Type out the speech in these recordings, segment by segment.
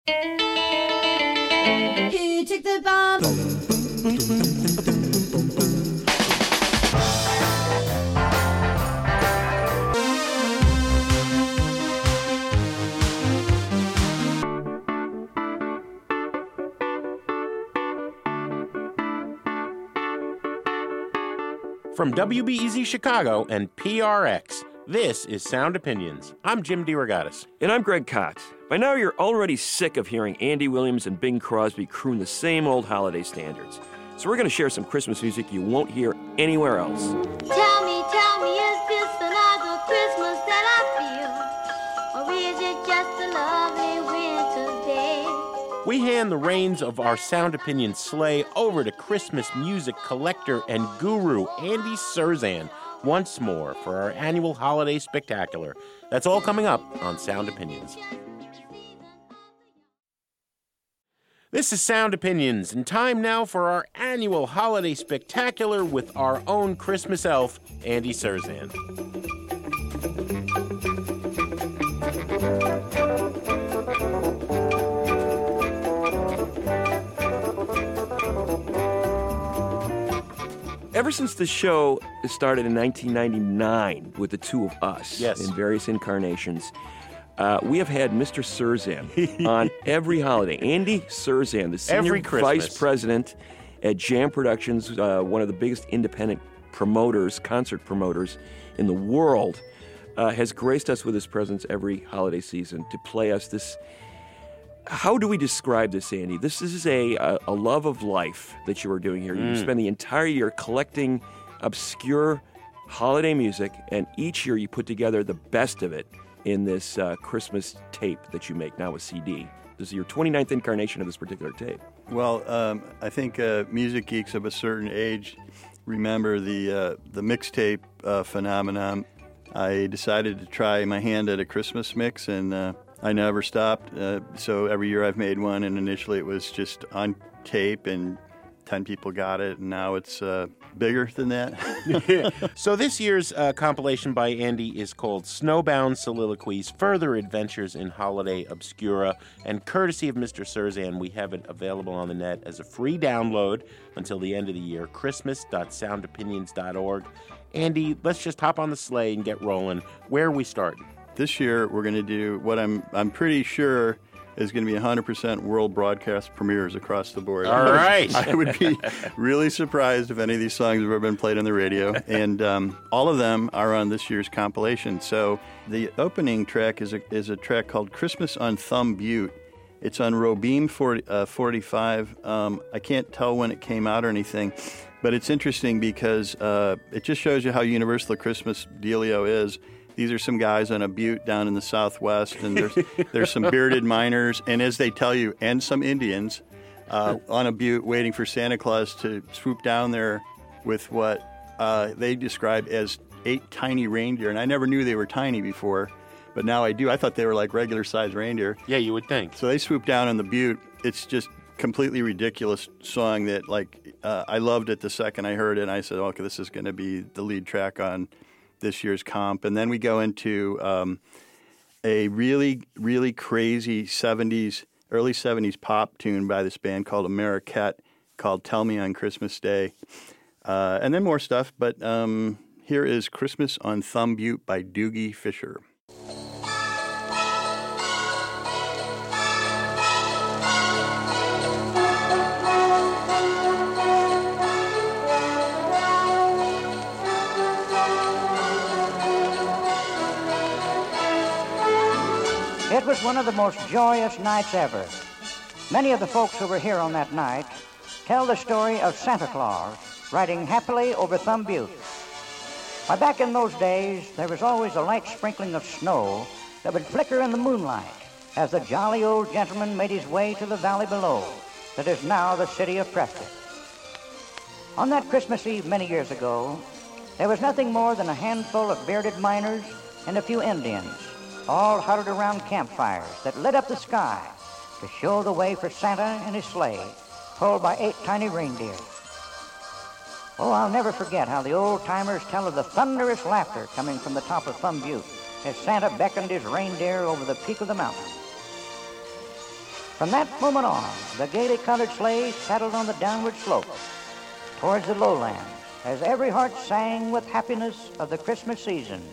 He took the bomb. From WBEZ Chicago and PRX, this is Sound Opinions. I'm Jim DeRogatis. And I'm Greg Kot. By now, you're already sick of hearing Andy Williams and Bing Crosby croon the same old holiday standards. So we're going to share some Christmas music you won't hear anywhere else. Tell me, is this another Christmas that I feel? Or is it just a lovely winter day? We hand the reins of our Sound Opinions sleigh over to Christmas music collector and guru Andy Cirzan once more for our annual holiday spectacular. That's all coming up on Sound Opinions. This is Sound Opinions, and time now for our annual holiday spectacular with our own Christmas elf, Andy Cirzan. Ever since the show started in 1999 with the two of us in various incarnations, we have had Mr. Cirzan on every holiday. Andy Cirzan, the senior vice president at Jam Productions, one of the biggest independent promoters, concert promoters in the world, has graced us with his presence every holiday season to play us this. How do we describe this, Andy? This is a love of life that you are doing here. You spend the entire year collecting obscure holiday music, and each year you put together the best of it in this Christmas tape that you make now, a CD. This is your 29th incarnation of this particular tape. Well, I think music geeks of a certain age remember the mixtape phenomenon. I decided to try my hand at a Christmas mix, and I never stopped. So every year I've made one, and initially it was just on tape, and 10 people got it, and now it's bigger than that. So this year's compilation by Andy is called Snowbound Soliloquies, Further Adventures in Holiday Obscura, and courtesy of Mr. Cirzan, we have it available on the net as a free download until the end of the year, christmas.soundopinions.org. Andy, let's just hop on the sleigh and get rolling. Where are we starting? This year we're going to do what I'm pretty sure is going to be 100% world broadcast premieres across the board. All right. I would be really surprised if any of these songs have ever been played on the radio. And all of them are on this year's compilation. So the opening track is a track called Christmas on Thumb Butte. It's on Robeam 45. I can't tell when it came out or anything, but it's interesting because it just shows you how universal the Christmas dealio is. These are some guys on a butte down in the Southwest, and there's some bearded miners, and as they tell you, and some Indians on a butte waiting for Santa Claus to swoop down there with what they describe as 8 tiny reindeer. And I never knew they were tiny before, but now I do. I thought they were like regular-sized reindeer. Yeah, you would think. So they swoop down on the butte. It's just completely ridiculous song that, I loved it the second I heard it, and I said, okay, this is going to be the lead track on this year's comp. And then we go into a really, really crazy early 70s pop tune by this band called Ameriquette called Tell Me on Christmas Day. And then more stuff, but here is Christmas on Thumb Butte by Doogie Fisher. It was one of the most joyous nights ever. Many of the folks who were here on that night tell the story of Santa Claus riding happily over Thumb Butte. Why, back in those days, there was always a light sprinkling of snow that would flicker in the moonlight as the jolly old gentleman made his way to the valley below that is now the city of Prescott. On that Christmas Eve many years ago, there was nothing more than a handful of bearded miners and a few Indians, all huddled around campfires that lit up the sky to show the way for Santa and his sleigh, pulled by 8 tiny reindeer. Oh, I'll never forget how the old-timers tell of the thunderous laughter coming from the top of Thumb Butte as Santa beckoned his reindeer over the peak of the mountain. From that moment on, the gaily colored sleighs paddled on the downward slope towards the lowlands as every heart sang with happiness of the Christmas season.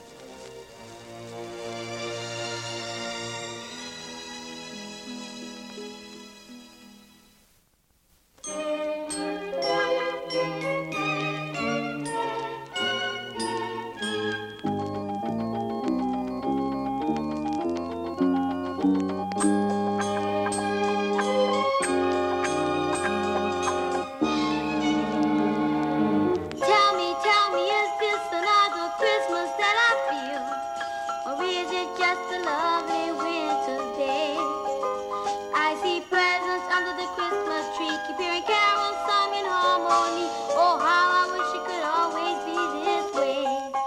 Tell me, is this another Christmas that I feel? Or is it just a lovely winter day? I see presents under the Christmas tree, keep hearing carols sung in harmony. Oh, how I wish it could always be this way.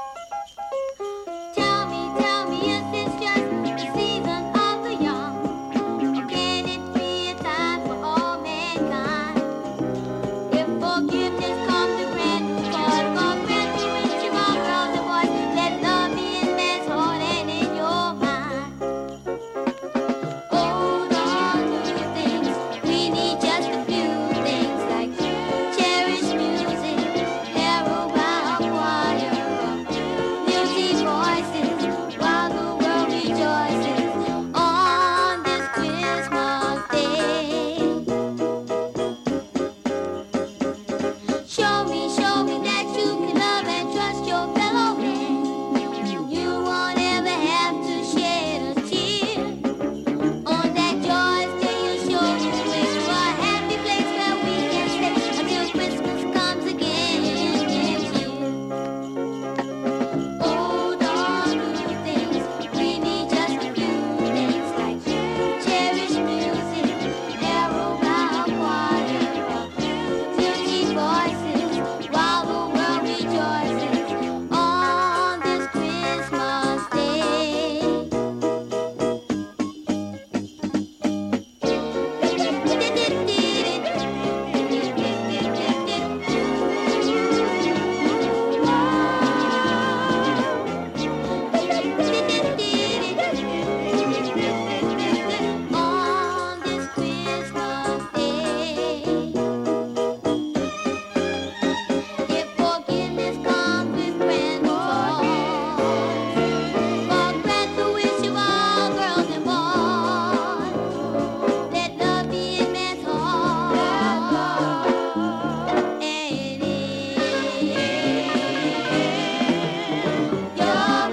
Tell me, is this just the season of the young? Or can it be a time for all mankind? If forgiveness comes to grant, God, grant to each of our girls and boys, let love be in man's heart and in your mind. Hold on to things, we need just a few things like cherished music, carol by a choir of music voices, while the world rejoices on this Christmas day. Show me that you can love and trust your fellow man. You won't ever have to shed a tear. On that joyous day, you'll show you wish for a happy place where we can stay until Christmas comes again next year. Hold on to things, we need just a few things like cherished music, carol by a choir of guilty voices, while the world rejoices on this Christmas day. On this Christmas day. If forgiveness comes with grand joy, God grant the wish of all girls and boys. Let love be in man's heart and in your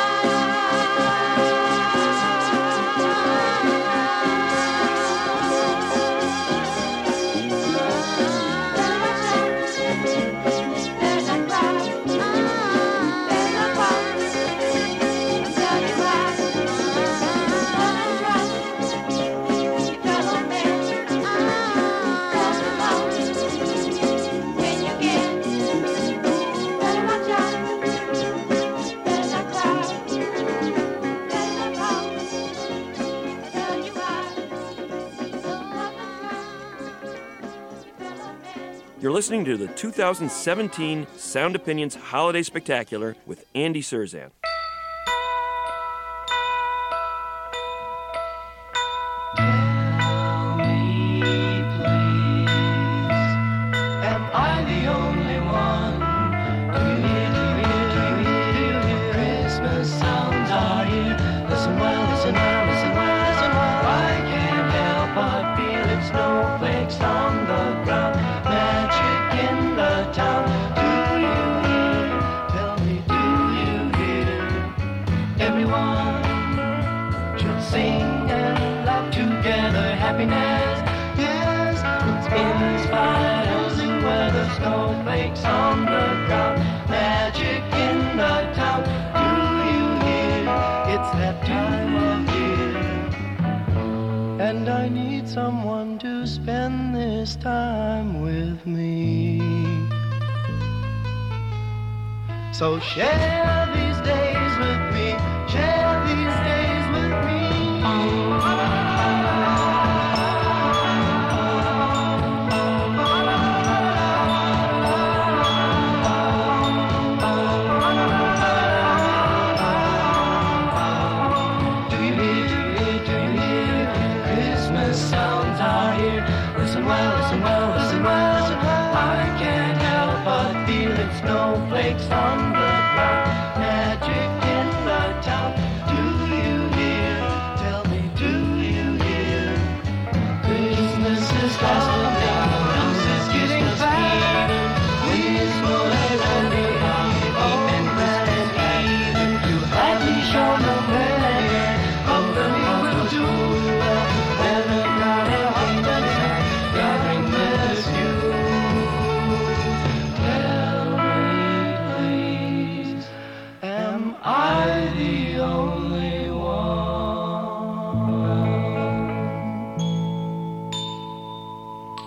You're listening to the 2017 Sound Opinions Holiday Spectacular with Andy Surzan. Am I the only one? Do you hear, do you hear, do you hear, do you hear? Christmas sounds are here. Listen well, listen well, listen well, listen well. I can't help but feel it. Snowflakes on the ground, magic in the town. Do you hear? Tell me, do you hear? Everyone should sing and laugh together. Happiness, yes, it's inspired. The snowflakes on the ground, magic in the town. Do you hear? It's that time of year, and I need someone to spend this time with me. So share these days with me, share these days with me. Sound sounds are here. Listen well, listen well, listen well. I can't help but feel it. Snowflakes on the ground, magic in the town. Do you hear? Tell me, do you hear? Christmas is passing down, house is getting fat. Please go ahead and be and glad and even. You had me show no plan, but the will do well. When the crowd and kingdoms are gathering with you. Tell me, please, am I the only one?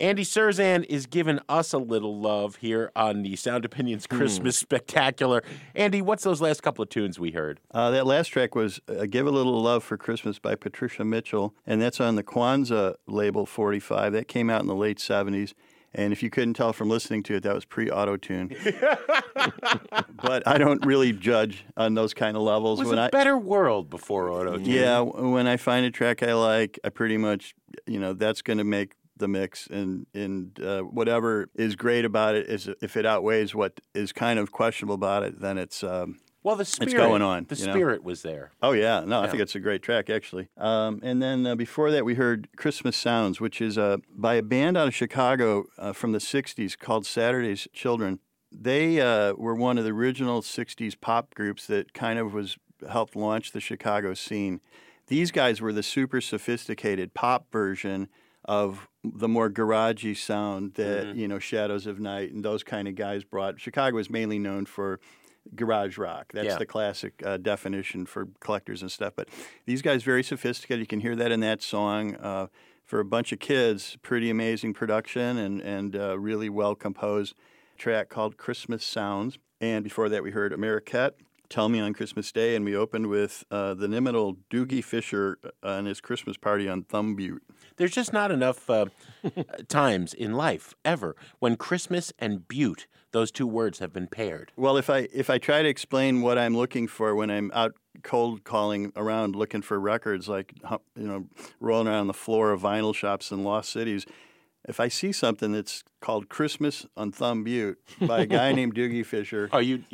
Andy Cirzan is giving us a little love here on the Sound Opinions Christmas Spectacular. Andy, what's those last couple of tunes we heard? That last track was Give a Little Love for Christmas by Patricia Mitchell, and that's on the Kwanzaa label 45. That came out in the late 70s. And if you couldn't tell from listening to it, that was pre-auto-tune. But I don't really judge on those kind of levels. It was a better world before auto-tune. Yeah, when I find a track I like, I pretty much, that's going to make the mix. And whatever is great about it is if it outweighs what is kind of questionable about it, then it's... Well, the spirit, it's going on. The spirit was there. Oh, yeah. No, I think it's a great track, actually. And then before that, we heard Christmas Sounds, which is by a band out of Chicago from the 60s called Saturday's Children. They were one of the original 60s pop groups that kind of helped launch the Chicago scene. These guys were the super sophisticated pop version of the more garagey sound that, Shadows of Night and those kind of guys brought. Chicago is mainly known for garage rock. That's the classic definition for collectors and stuff. But these guys very sophisticated. You can hear that in that song. For a bunch of kids, pretty amazing production and really well composed track called Christmas Sounds. And before that, we heard Ameriquette, Tell Me on Christmas Day, and we opened with the inimitable Doogie Fisher on his Christmas party on Thumb Butte. There's just not enough times in life, ever, when Christmas and Butte, those two words have been paired. Well, if I try to explain what I'm looking for when I'm out cold calling around looking for records, like, rolling around the floor of vinyl shops in lost cities, if I see something that's called Christmas on Thumb Butte by a guy named Doogie Fisher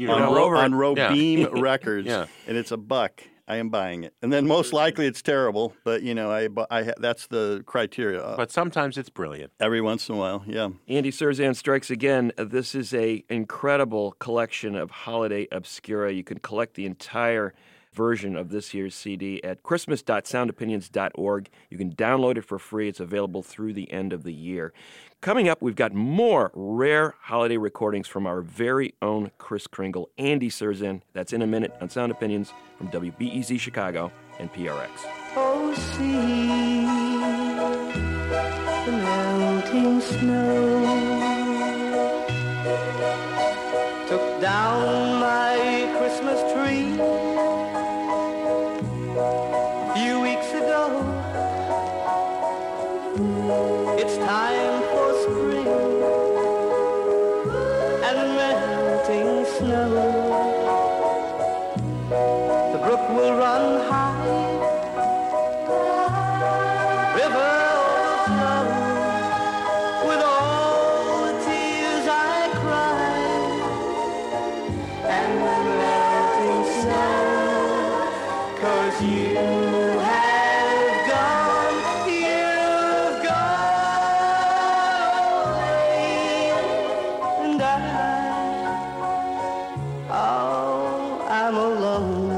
on Robeam Records, and it's $1, I am buying it. And then most likely it's terrible, but that's the criteria. But sometimes it's brilliant. Every once in a while, yeah. Andy Cirzan strikes again. This is a incredible collection of holiday obscura. You can collect the entire version of this year's CD at christmas.soundopinions.org. You can download it for free. It's available through the end of the year. Coming up, we've got more rare holiday recordings from our very own Kris Kringle, Andy Cirzan. That's in a minute on Sound Opinions from WBEZ Chicago and PRX. Oh, see the melting snow took down my Christmas tree a few weeks ago. It's time for spring and melting snow. The brook will run high, river overflow with all the tears I cried and melting snow. 'Cause you have gone, you've gone away, and I'm alone.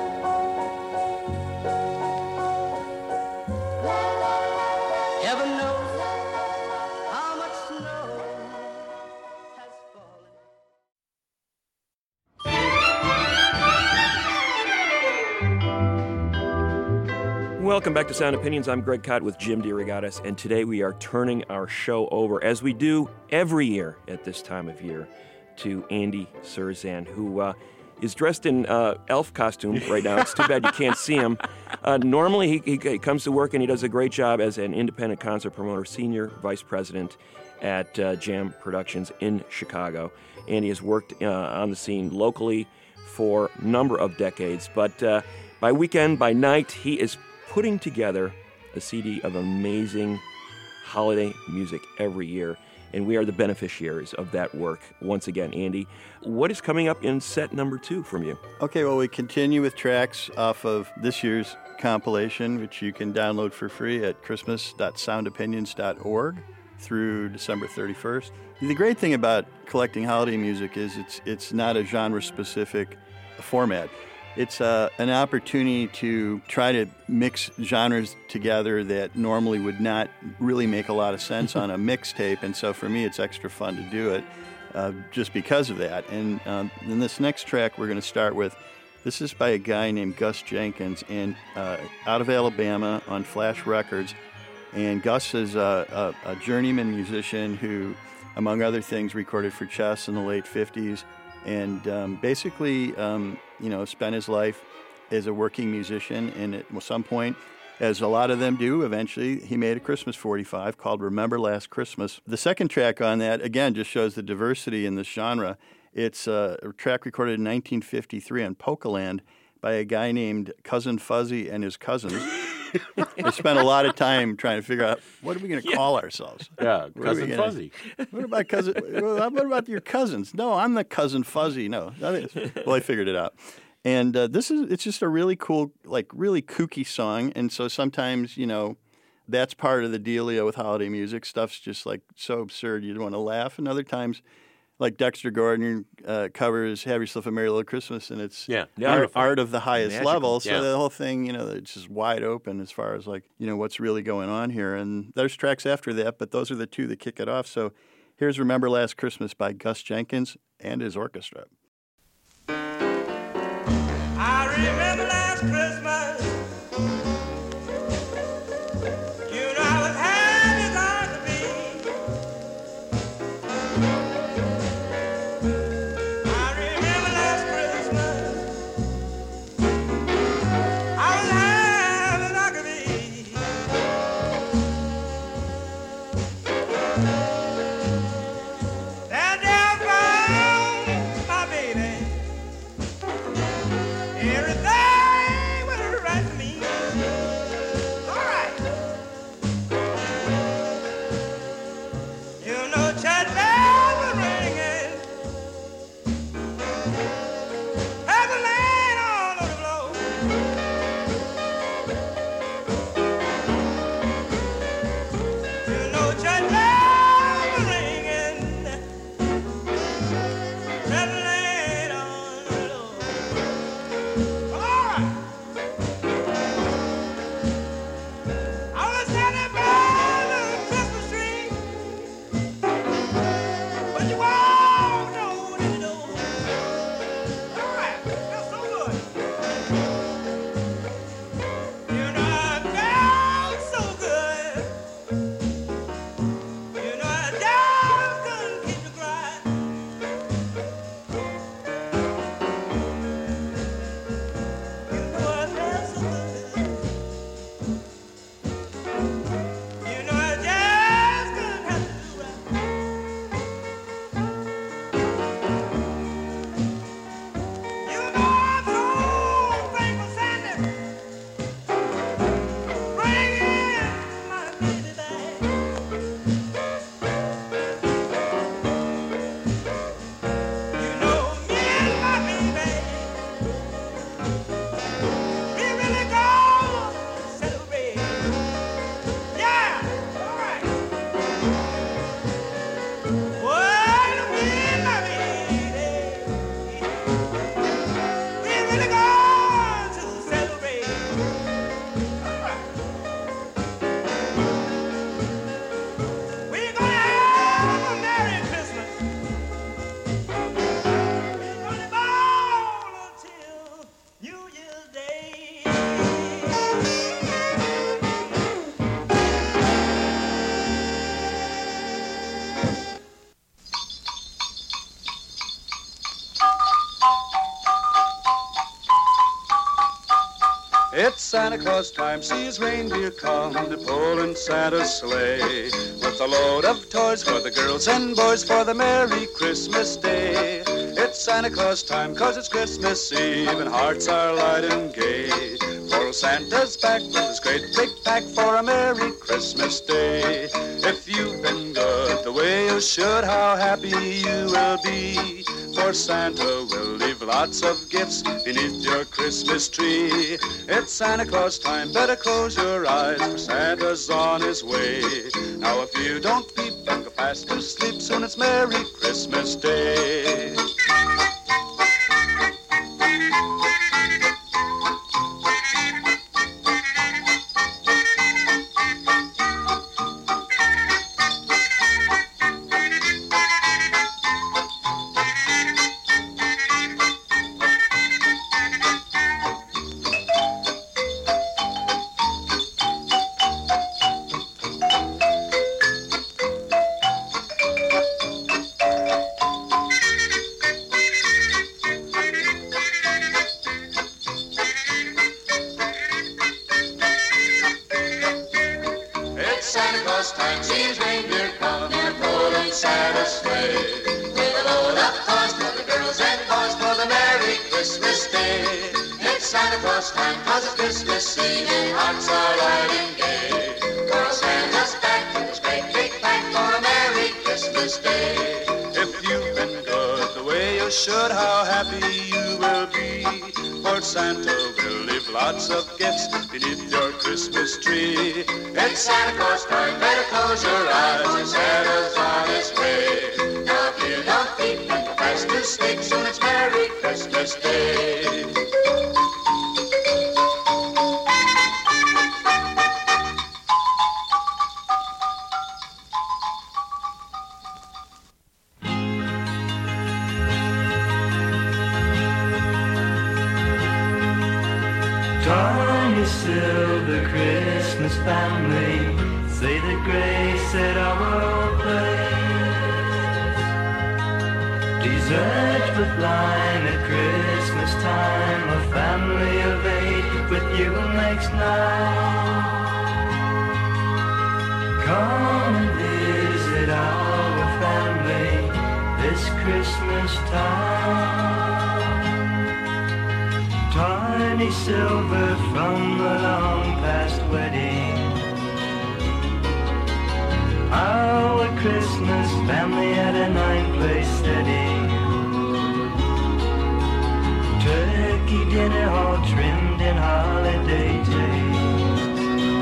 Heaven knows how much snow has fallen. Welcome back to Sound Opinions. I'm Greg Kot with Jim DeRogatis, and today we are turning our show over, as we do every year at this time of year, to Andy Cirzan, who is dressed in elf costume right now. It's too bad you can't see him. Normally, he comes to work and he does a great job as an independent concert promoter, senior vice president at Jam Productions in Chicago. Andy has worked on the scene locally for a number of decades, but by weekend, by night, he is putting together a CD of amazing holiday music every year, and we are the beneficiaries of that work. Once again, Andy, what is coming up in set number 2 from you? Okay, well, we continue with tracks off of this year's compilation, which you can download for free at christmas.soundopinions.org through December 31st. The great thing about collecting holiday music is it's not a genre-specific format. It's an opportunity to try to mix genres together that normally would not really make a lot of sense on a mixtape, and so for me it's extra fun to do it just because of that. And in this next track we're going to start with, this is by a guy named Gus Jenkins, and out of Alabama on Flash Records. And Gus is a journeyman musician who, among other things, recorded for Chess in the late 50s and basically, spent his life as a working musician. And at some point, as a lot of them do, eventually he made a Christmas 45 called Remember Last Christmas. The second track on that, again, just shows the diversity in this genre. It's a track recorded in 1953 on Polkaland by a guy named Cousin Fuzzy and his cousins. They spent a lot of time trying to figure out, what are we going to call ourselves? Yeah, Cousin Fuzzy. What about your cousins? No, I'm the Cousin Fuzzy. No. Well, I figured it out. And it's just a really cool, really kooky song. And so sometimes, that's part of the dealio with holiday music. Stuff's just so absurd you don't want to laugh. And other times, like Dexter Gordon covers Have Yourself a Merry Little Christmas, and it's art of the highest level. So the whole thing, it's just wide open as far as what's really going on here. And there's tracks after that, but those are the two that kick it off. So here's Remember Last Christmas by Gus Jenkins and his orchestra. I remember last Christmas, I was happy as I could be. I remember last Christmas, I was happy as I could be. That day I found my baby. Everything was right for me. All right. Church bells were ringing. Had the land all over the floor. Church bells were ringing. Had the land all over the floor. I was standing by the Christmas tree, but you walked on in the door. All right, that's so good. I felt so good. I just couldn't keep the cry. I felt so good. I just couldn't have to do right. I'm so thankful, Sandy, bringing my baby back. Me and my baby, we really gonna celebrate. Yeah, all right. Well, me and my baby, we really going to celebrate. All right. We're gonna have a Merry Christmas. We're gonna ball until New Year's Day. It's Santa Claus time, see his reindeer come to pull in Santa's sleigh with a load of toys for the girls and boys for the Merry Christmas Day. It's Santa Claus time, 'cause it's Christmas Eve and hearts are light and gay. For Santa's back with his great big pack for a Merry Christmas Day. If you've been good the way you should, how happy you will be. For Santa will leave lots of gifts beneath your Christmas tree. It's Santa Claus time, better close your eyes, for Santa's on his way. Now if you don't peep and go fast to sleep, soon it's Merry Christmas Day. Santa's sleigh. With a load of toys for the girls and boys for the Merry Christmas Day. It's Santa Claus time, 'cause it's Christmas Eve and hearts are light and gay. For Santa's back with his great big pack for a Merry Christmas Day. If you've been good the way you should, how happy you will be. For Santa will leave lots of gifts beneath your Christmas tree. It's Santa Claus time, better close your eyes, and Santa's on his way. Now if you don't peep and profess to sneak, soon it's Merry Christmas Day. Tiny silver Christmas family, say the grace at our place. Dessert with wine at Christmas time, a family of 8 with you makes 9. Come and visit our family this Christmas time. Tiny silver from the long past wedding. Our Christmas family at a 9-place setting. Turkey dinner all trimmed in holiday taste.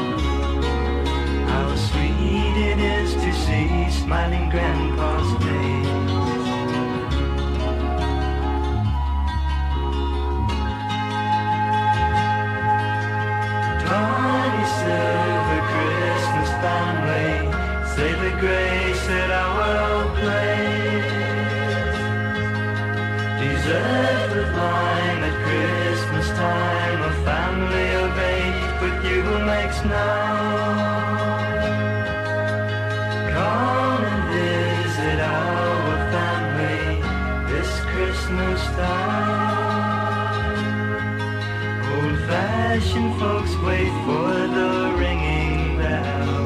How sweet it is to see smiling Grandpa's face. Tiny silver Christmas family, say the grace at our place. Dessert with wine at Christmas time, a family of 8 with you makes 9. Come and visit our family this Christmas time. Old-fashioned folks wait for the ringing bell.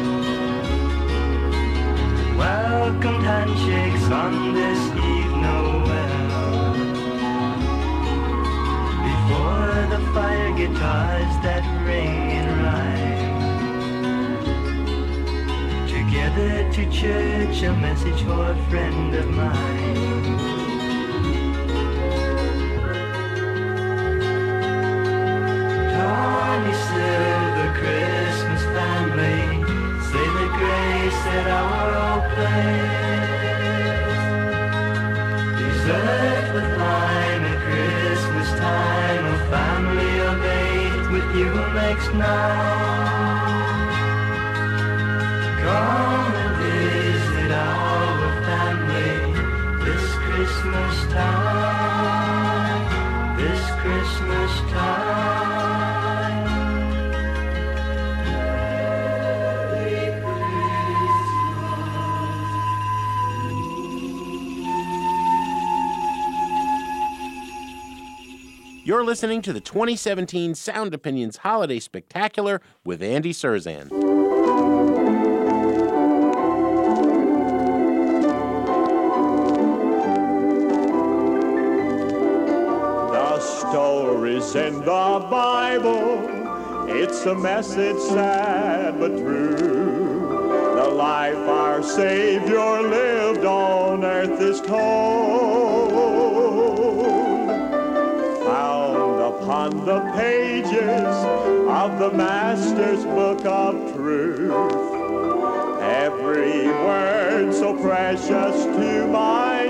Welcome handshakes on this Eve Noel. Before the fire, guitars that ring in rhyme. Together to church, a message for a friend of mine. Tiny silver Christmas family, say the grace at our place. Dessert with wine at Christmas time, a family of 8 with you makes 9. Come and visit our family this Christmas time, this Christmas time. You're listening to the 2017 Sound Opinions Holiday Spectacular with Andy Surzan. The stories in the Bible, it's a message sad but true. The life our Savior lived on earth is told, found upon the pages of the Master's book of truth. Every word so precious to my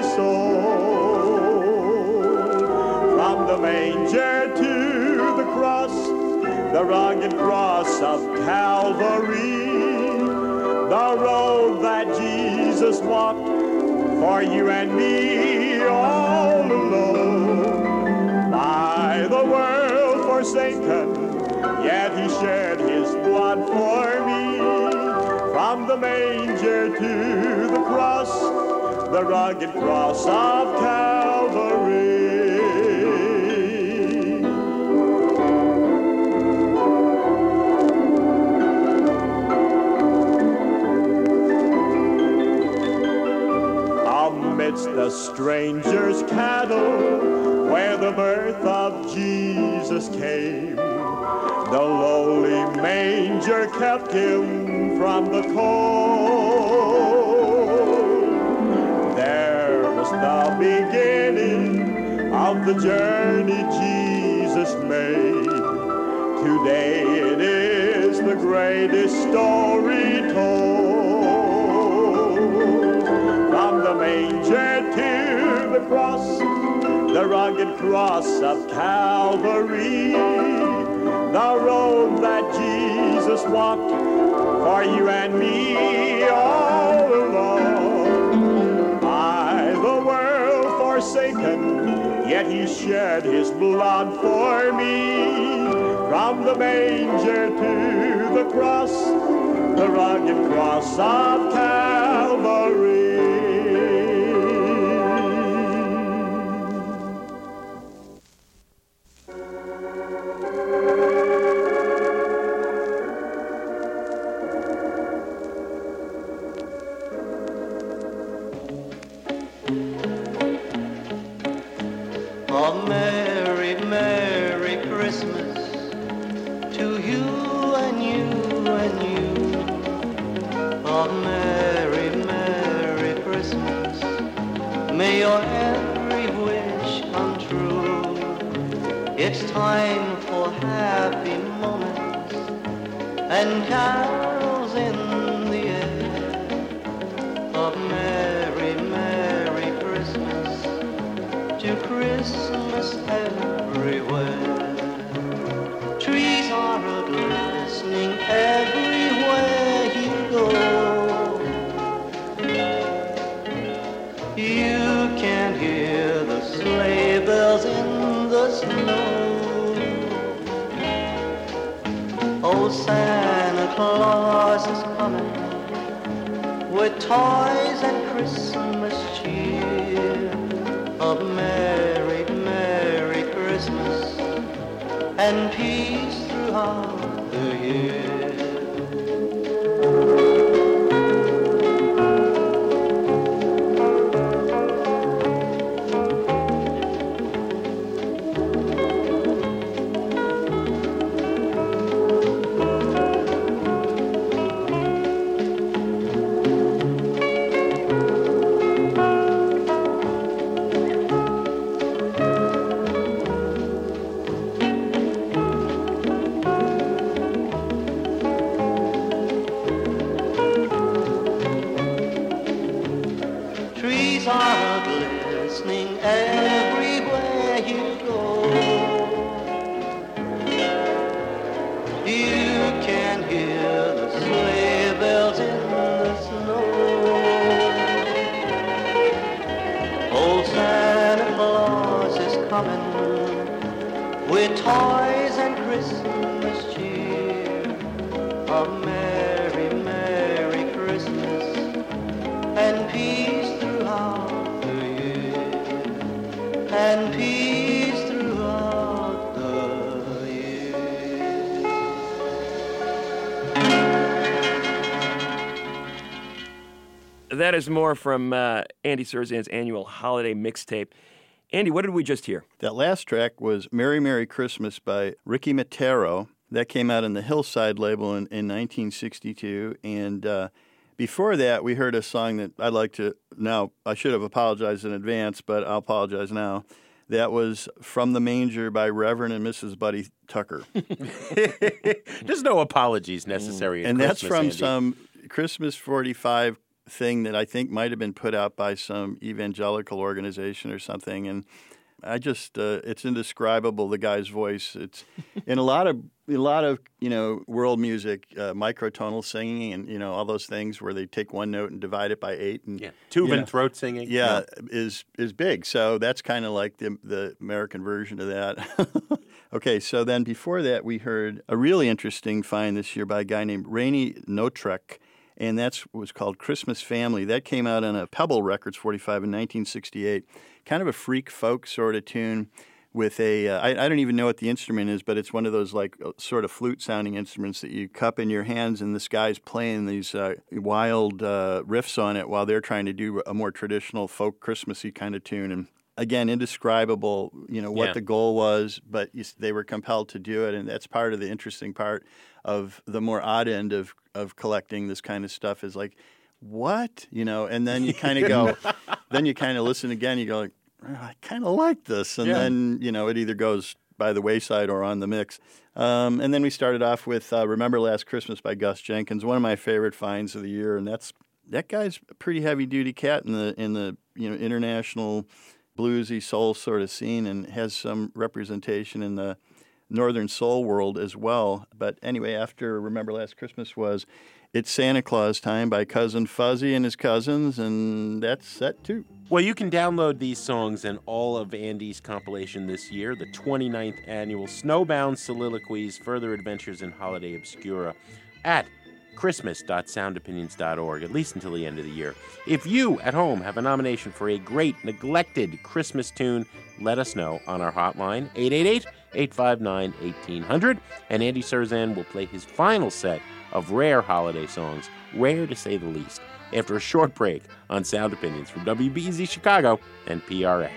soul. From the manger to the cross, the rugged cross of Calvary, the road that Jesus walked for you and me all alone. By the world forsaken, yet he shed his blood for me. From the manger to the cross, the rugged cross of Calvary. amidst the strangers' cattle, where the birth of Jesus came. The lowly manger kept him from the cold. There was the beginning of the journey Jesus made. Today it is the greatest story told. From the manger to the cross, the rugged cross of Calvary, the road that Jesus walked for you and me all alone. By the world forsaken, yet he shed his blood for me. From the manger to the cross, the rugged cross of Calvary. A merry, merry Christmas to you and you and you. A merry, merry Christmas. May your every wish come true. It's time for happy moments and carols in the air. A merry, merry Christmas to Christmas everywhere. Trees are a-glistening everywhere you go. You can hear the sleigh bells in the snow. Oh, Santa Claus is coming with toys and Christmas cheer. A merry, merry Christmas and peace throughout the year. Trees are glistening everywhere you go. You can hear the sleigh bells in the snow. Old Santa Claus is coming with toys and Christmas cheer. A merry, merry Christmas and peace throughout the year, and peace throughout the year. That is more from Andy Cirzan's annual holiday mixtape. Andy, what did we just hear? That last track was Merry Merry Christmas by Ricky Matero. That came out on the Hillside label in 1962. And before that, we heard a song that I'd like to now, I should have apologized in advance, but I'll apologize now. That was From the Manger by Reverend and Mrs. Buddy Tucker. There's no apologies necessary in And Christmas, that's from Andy. some Christmas 45 thing that I think might have been put out by some evangelical organization or something. And I just, it's indescribable, the guy's voice. It's in a lot of world music, microtonal singing and, all those things where they take one note and divide it by 8. And, Tuvan throat singing. Yeah, is big. So that's kind of like the American version of that. Okay, so then before that, we heard a really interesting find this year by a guy named Rainey Notrek, and that was called Christmas Family. That came out on a Pebble Records 45 in 1968. Kind of a freak folk sort of tune with a I don't even know what the instrument is, but it's one of those like sort of flute-sounding instruments that you cup in your hands, and this guy's playing these wild riffs on it while they're trying to do a more traditional folk Christmassy kind of tune. And again, indescribable, what the goal was, but they were compelled to do it, and that's part of the interesting part of the more odd end of collecting this kind of stuff is like, what? And then you kind of go, then you kind of listen again, you go like, I kind of like this. And then, it either goes by the wayside or on the mix. And then we started off with Remember Last Christmas by Gus Jenkins, one of my favorite finds of the year. And that guy's a pretty heavy-duty cat in the international bluesy soul sort of scene, and has some representation in the Northern Soul world as well. But anyway, after Remember Last Christmas was It's Santa Claus Time by Cousin Fuzzy and His Cousins, and that's set too. Well, you can download these songs and all of Andy's compilation this year, the 29th annual Snowbound Soliloquies, Further Adventures in Holiday Obscura, at christmas.soundopinions.org, at least until the end of the year. If you at home have a nomination for a great neglected Christmas tune, let us know on our hotline, 888-859-1800, and Andy Surzan will play his final set of rare holiday songs, rare to say the least, after a short break on Sound Opinions from WBEZ Chicago and PRX.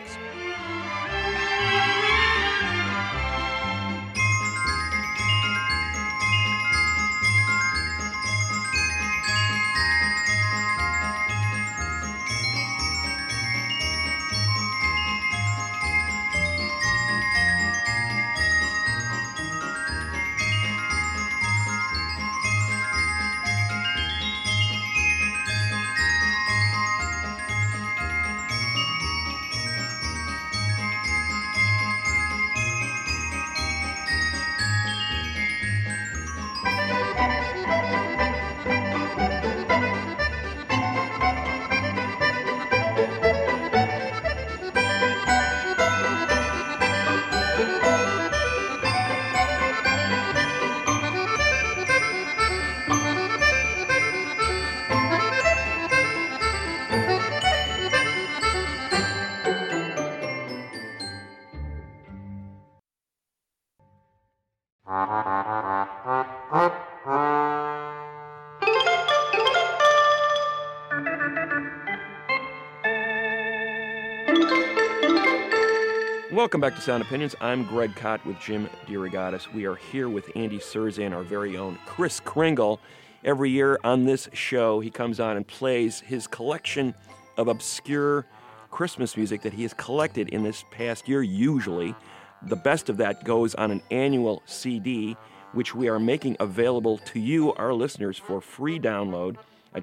Welcome back to Sound Opinions. I'm Greg Kot with Jim DeRogatis. We are here with Andy Surzan, our very own Kris Kringle. Every year on this show, he comes on and plays his collection of obscure Christmas music that he has collected in this past year, usually. The best of that goes on an annual CD, which we are making available to you, our listeners, for free download at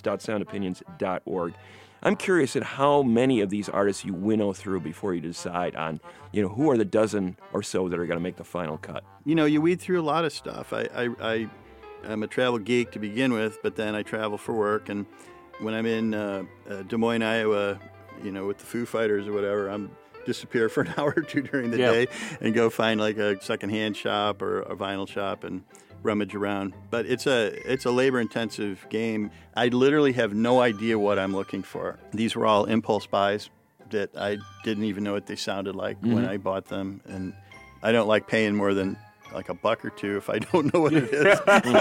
christmas.soundopinions.org. I'm curious at how many of these artists you winnow through before you decide on, who are the dozen or so that are going to make the final cut. You weed through a lot of stuff. I'm a travel geek to begin with, but then I travel for work, and when I'm in Des Moines, Iowa, with the Foo Fighters or whatever, I'm disappear for an hour or two during the day and go find like a secondhand shop or a vinyl shop and rummage around. But it's a labor-intensive game. I literally have no idea what I'm looking for. These were all impulse buys that I didn't even know what they sounded like when I bought them, and I don't like paying more than like $1 or $2 if I don't know what it is.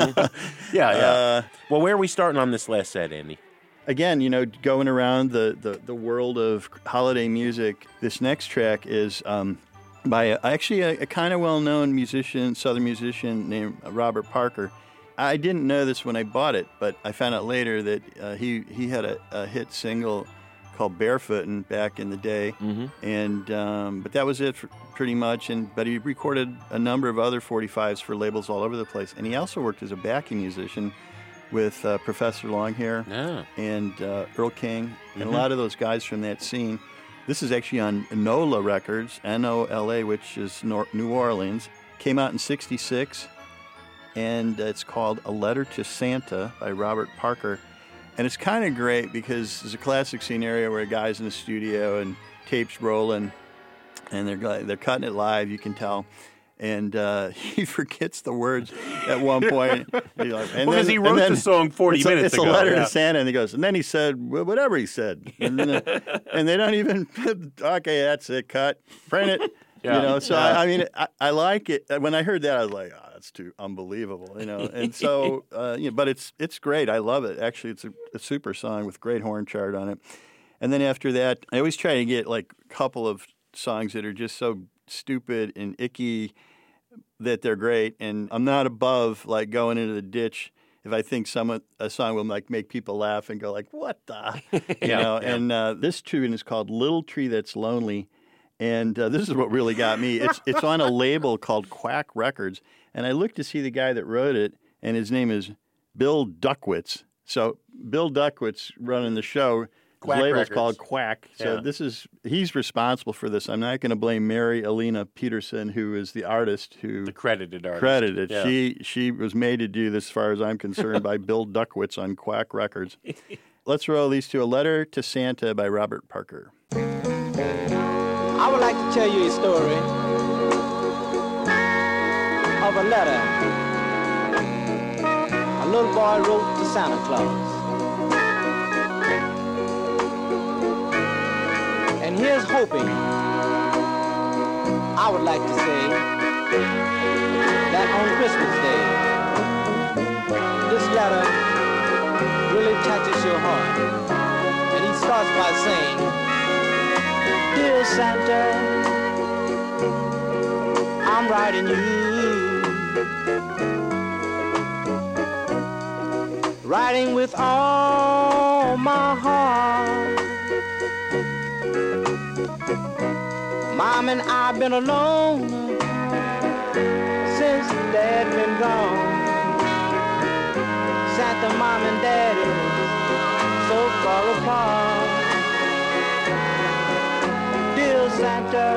Well, where are we starting on this last set, Andy? Again, going around the world of holiday music, this next track is by a kind of well-known musician, Southern musician named Robert Parker. I didn't know this when I bought it, but I found out later that he had a hit single called Barefootin' back in the day, and but that was it pretty much. But he recorded a number of other 45s for labels all over the place, and he also worked as a backing musician with Professor Longhair and Earl King, and a lot of those guys from that scene. This is actually on NOLA Records, N-O-L-A, which is New Orleans. Came out in '66, and it's called A Letter to Santa by Robert Parker. And it's kind of great because it's a classic scenario where a guy's in the studio and tapes rolling, and they're cutting it live, you can tell. And he forgets the words at one point. Because he wrote the song 40 minutes ago. It's a letter to Santa, and he goes, and then he said, whatever he said. And they don't even, okay, that's it, cut, print it. Yeah. You know, so I mean, I like it. When I heard that, I was like, oh, that's too unbelievable, you know. And so, but it's great. I love it. Actually, it's a super song with great horn chart on it. And then after that, I always try to get like a couple of songs that are just so stupid and icky that they're great. And I'm not above like going into the ditch if I think a song will like make people laugh and go like, what the, you know. Yeah. And this tune is called "Little Tree That's Lonely," and this is what really got me. It's on a label called Quack Records, and I looked to see the guy that wrote it, and his name is Bill Duckwitz. So Bill Duckwitz running the show. Quack His label's Records. called Quack. So he's responsible for this. I'm not going to blame Mary Alina Peterson, who is the artist the credited artist. Credited. Yeah. She was made to do this, as far as I'm concerned, by Bill Duckwitz on Quack Records. Let's roll these two. A Letter to Santa by Robert Parker. I would like to tell you a story of a letter a little boy wrote to Santa Claus. And here's hoping, I would like to say, that on Christmas Day, this letter really touches your heart. And he starts by saying, Dear Santa, I'm writing you, writing with all my heart. Mom and I've been alone since Dad been gone. Santa, Mom and Daddy so far apart. Dear Santa,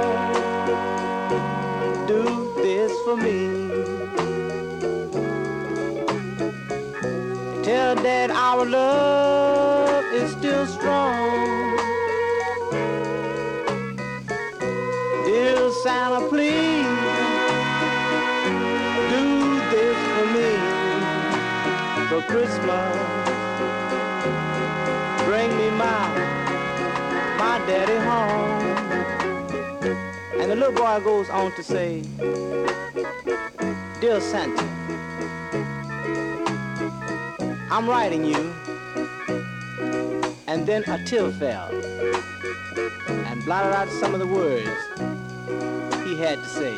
do this for me. Tell Dad our love is still strong. Dear Santa, please do this for me. For Christmas, bring me my daddy home. And the little boy goes on to say, Dear Santa, I'm writing you. And then a tear fell and blotted out some of the words he had to say.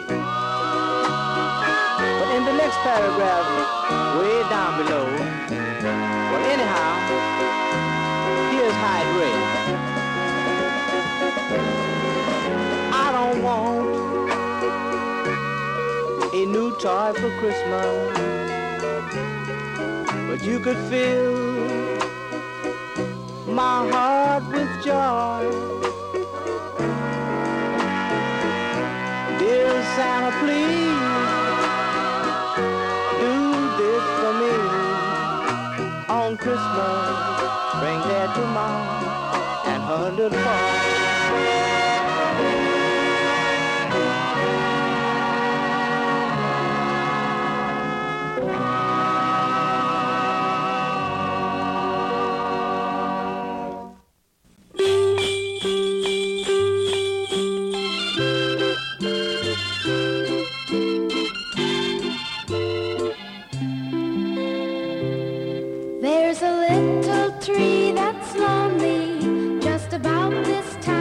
But in the next paragraph, way down below, well, anyhow, here's how it read. I don't want a new toy for Christmas, but you could fill my heart with joy. Dear Santa, please do this for me. On Christmas, bring Dad to Mom and her little boy. There's a little tree that's lonely just about this time.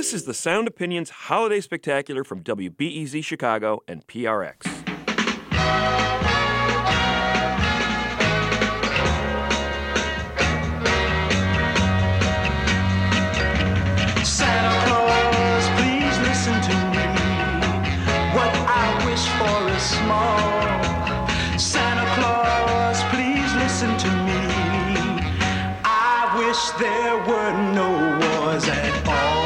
This is the Sound Opinions Holiday Spectacular from WBEZ Chicago and PRX. Santa Claus, please listen to me. What I wish for is small. Santa Claus, please listen to me. I wish there were no wars at all.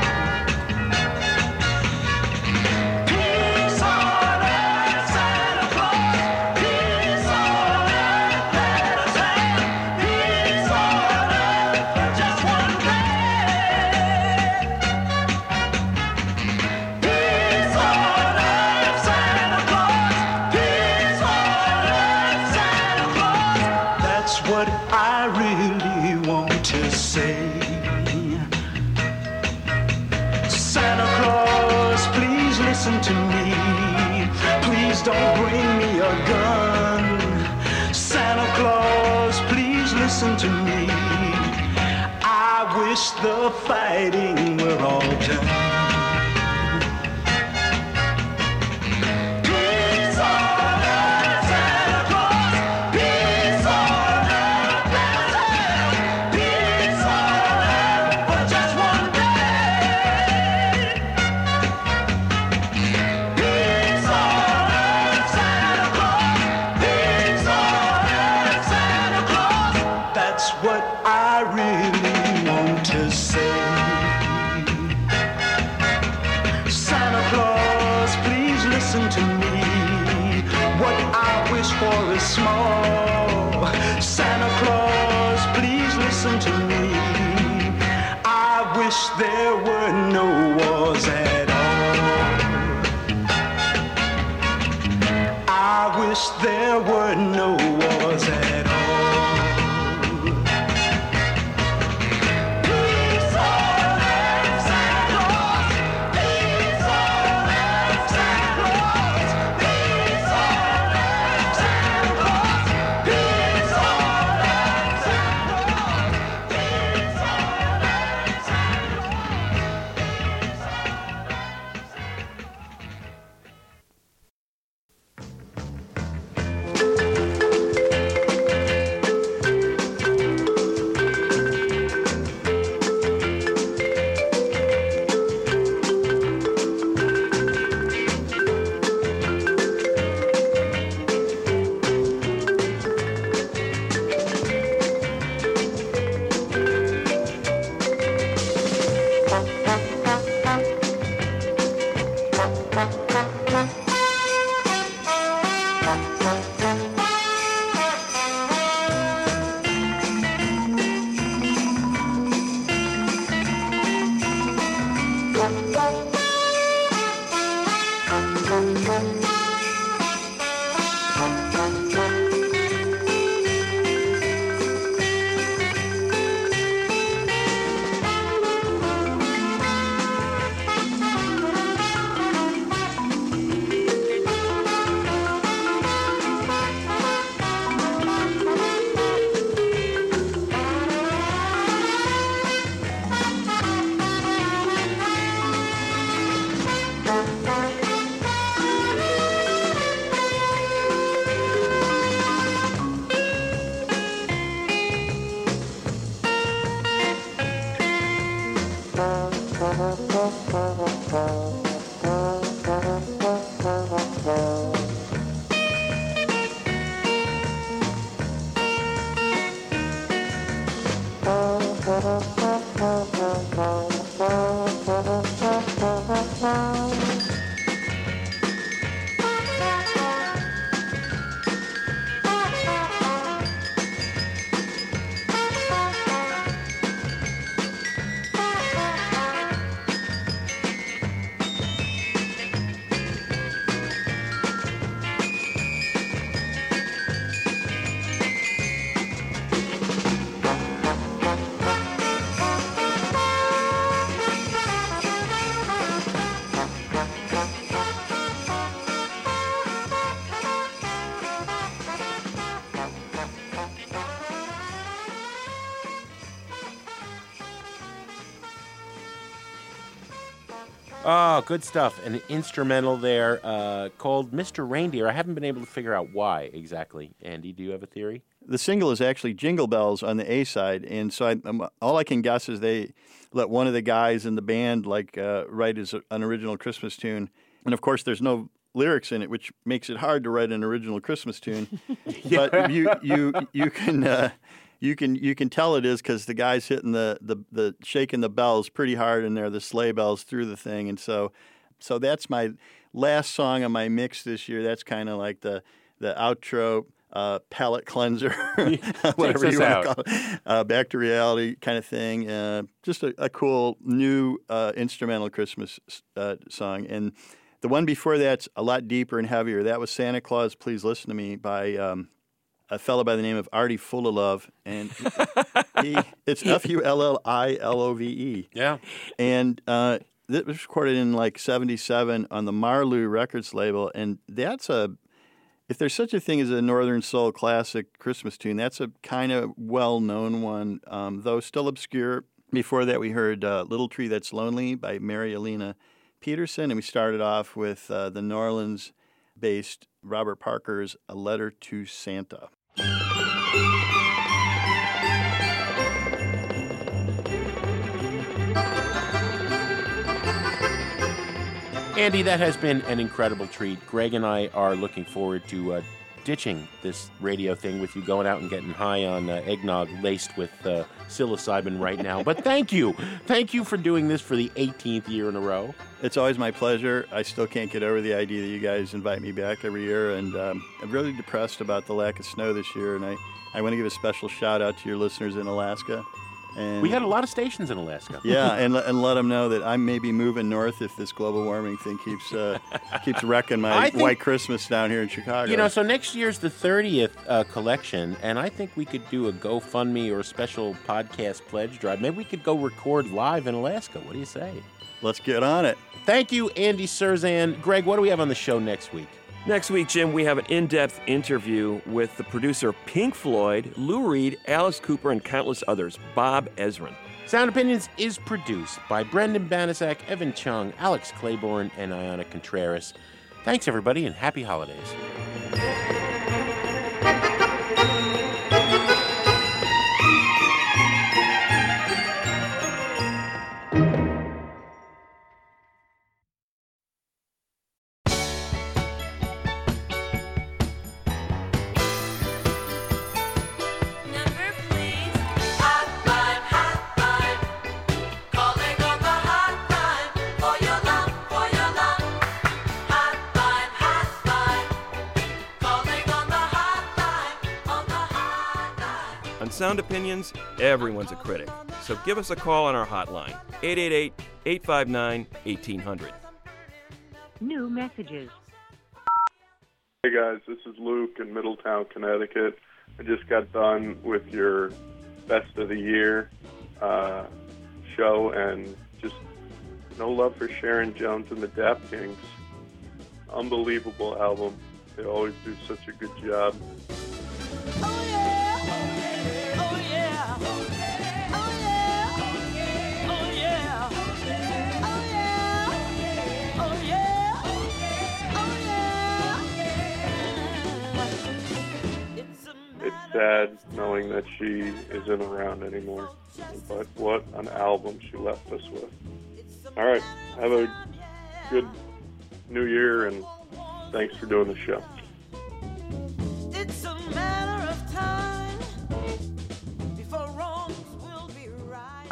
Peace on earth, Santa Claus. Peace on earth, let us have. Peace on earth for just one day. Peace on earth, Santa Claus. Peace on earth, Santa Claus. That's what I really want to say. Santa Claus, please listen to me. Please don't bring me a gun. Santa Claus, please listen to me. I wish the fighting were all done. Peace on earth, Santa Claus. Peace on earth, let us have. Peace on earth for just one day. Peace on earth, Santa Claus. Peace on earth, Santa Claus. That's what I really want to say. Santa Claus, please listen to me. What I wish for is small. Santa Claus, please listen to me. I wish there were no wars at all. I wish there were no wars at all. Peace on earth, Santa Claus. Peace on earth, Santa Claus. Peace on earth, Santa Claus. Peace on earth, Santa Claus. Peace on earth, Oh, good stuff. An instrumental there called Mr. Reindeer. I haven't been able to figure out why exactly. Andy, do you have a theory? The single is actually Jingle Bells on the A side, and so all I can guess is they let one of the guys in the band write an original Christmas tune, and of course there's no lyrics in it, which makes it hard to write an original Christmas tune. But you can tell it is because the guy's hitting the shaking the bells pretty hard in there, the sleigh bells through the thing, and so that's my last song on my mix this year. That's kind of like the outro. Palate cleanser, whatever you want to call it, back to reality kind of thing. Just a cool new instrumental Christmas song. And the one before that's a lot deeper and heavier. That was Santa Claus, Please Listen to Me by a fellow by the name of Artie Full of Love. And it's Fullilove. Yeah. And it was recorded in like 1977 on the Marlou Records label. And that's if there's such a thing as a Northern Soul classic Christmas tune, that's a kind of well-known one, though still obscure. Before that, we heard Little Tree That's Lonely by Mary Elena Peterson, and we started off with the New Orleans-based Robert Parker's A Letter to Santa. Andy, that has been an incredible treat. Greg and I are looking forward to ditching this radio thing with you, going out and getting high on eggnog laced with psilocybin right now. But thank you. Thank you for doing this for the 18th year in a row. It's always my pleasure. I still can't get over the idea that you guys invite me back every year, and I'm really depressed about the lack of snow this year, and I want to give a special shout-out to your listeners in Alaska. And we had a lot of stations in Alaska. Yeah, and let them know that I may be moving north if this global warming thing keeps wrecking my white Christmas down here in Chicago. You know, so next year's the 30th collection, and I think we could do a GoFundMe or a special podcast pledge drive. Maybe we could go record live in Alaska. What do you say? Let's get on it. Thank you, Andy Cirzan. Greg, what do we have on the show next week? Next week, Jim, we have an in-depth interview with the producer of Pink Floyd, Lou Reed, Alice Cooper, and countless others, Bob Ezrin. Sound Opinions is produced by Brendan Banaszak, Evan Chung, Alex Claiborne, and Ayanna Contreras. Thanks, everybody, and happy holidays. Sound Opinions, everyone's a critic. So give us a call on our hotline, 888-859-1800. New messages. Hey guys, this is Luke in Middletown, Connecticut. I just got done with your Best of the Year show, and just no love for Sharon Jones and the Daft Kings. Unbelievable album. They always do such a good job. It's sad knowing that she isn't around anymore, but what an album she left us with. All right, have a good New Year, and thanks for doing the show. It's a matter of time before wrongs will be righted.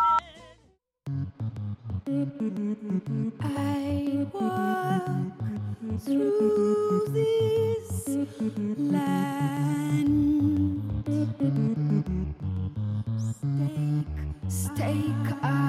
I walk through this land. Stake a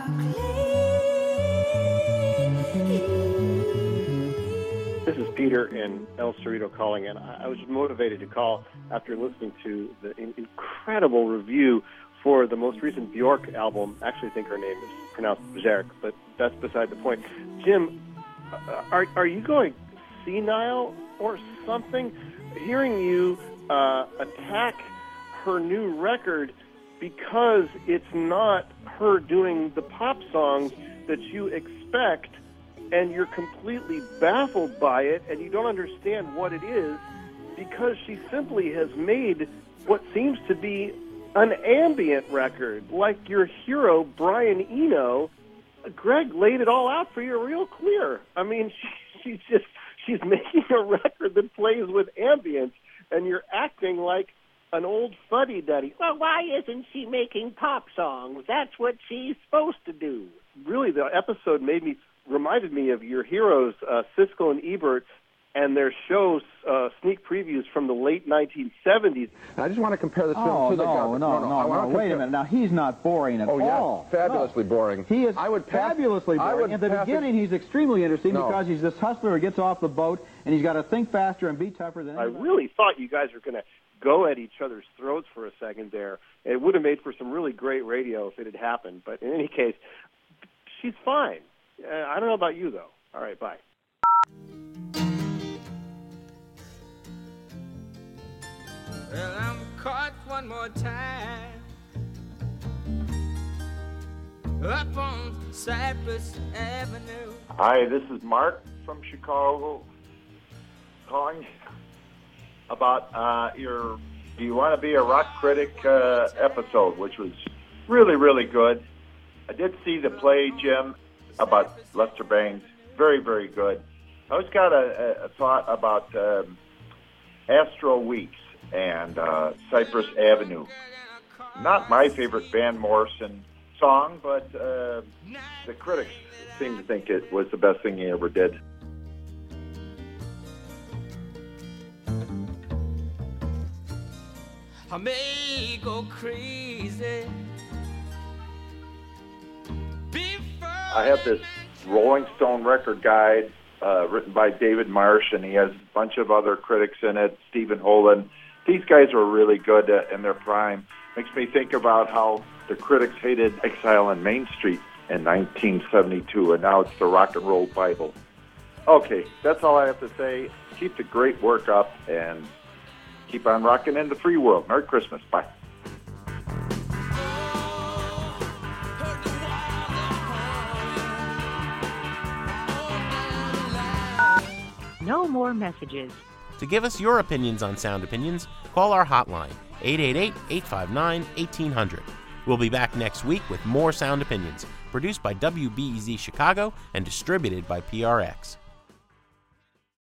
claim. This is Peter in El Cerrito calling in. I was motivated to call after listening to the incredible review for the most recent Bjork album. Actually, I think her name is pronounced Björk, but that's beside the point. Jim, are you going senile or something? Hearing you attack her new record because it's not her doing the pop songs that you expect and you're completely baffled by it, and you don't understand what it is, because she simply has made what seems to be an ambient record, like your hero, Brian Eno. Greg laid it all out for you real clear. I mean, she's making a record that plays with ambience, and you're acting like an old fuddy-duddy. Well, why isn't she making pop songs? That's what she's supposed to do. Really, the episode reminded me of your heroes, Siskel and Ebert, and their shows, sneak previews from the late 1970s. I just want to compare this film to the government. No, wait a minute. Now, he's not boring at all. Yeah, fabulously boring. He is fabulously boring. In the beginning, he's extremely interesting because he's this hustler who gets off the boat, and he's got to think faster and be tougher than anybody. I really thought you guys were going to go at each other's throats for a second there. It would have made for some really great radio if it had happened. But in any case, she's fine. I don't know about you, though. All right, bye. Well, I'm caught one more time up on Cypress Avenue. Hi, this is Mark from Chicago calling about your Do You Want to Be a Rock Critic episode, which was really, really good. I did see the play, Jim, about Lester Bangs. Very, very good. I always got a thought about Astro Weeks and Cypress Avenue. Not my favorite Van Morrison song, but the critics seem to think it was the best thing he ever did. I may go crazy. I have this Rolling Stone record guide written by David Marsh, and he has a bunch of other critics in it, Stephen Holden. These guys were really good in their prime. Makes me think about how the critics hated Exile on Main Street in 1972, and now it's the Rock and Roll Bible. Okay, that's all I have to say. Keep the great work up, and keep on rocking in the free world. Merry Christmas. Bye. No more messages. To give us your opinions on Sound Opinions, call our hotline, 888-859-1800. We'll be back next week with more Sound Opinions, produced by WBEZ Chicago and distributed by PRX.